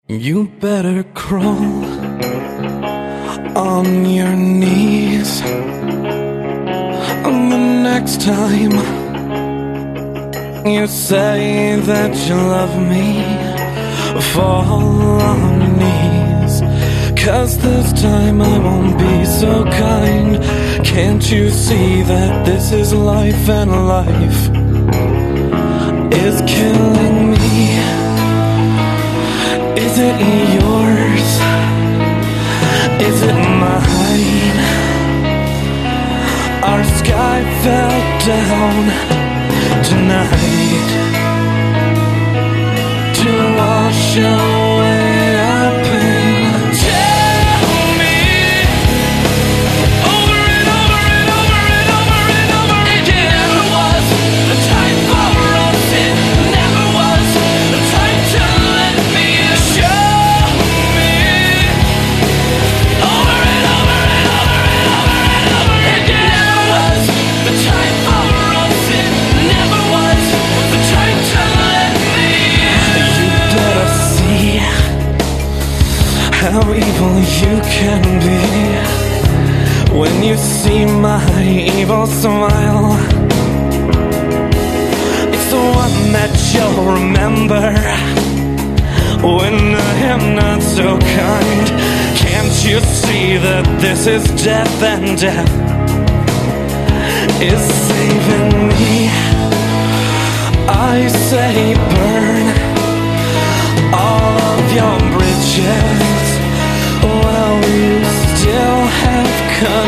You better crawl on your knees the next time you say that you love me. Fall on your knees, 'cause this time I won't be so kind. Can't you see that this is life, and life is killing me? Is it yours? Is it mine? Our sky fell down tonight to wash away our pain. Tell me over and over and over and over and over again. It was the time for us, it never was the time to let me show me. Over and over and over and over and over again. It was the time for us, it never was the time to let me. You better see how evil you can be when you see my evil smile. It's the one that you'll remember when I am not so kind. Can't you see that this is death, and death is saving me? I say burn all of your bridges while you still have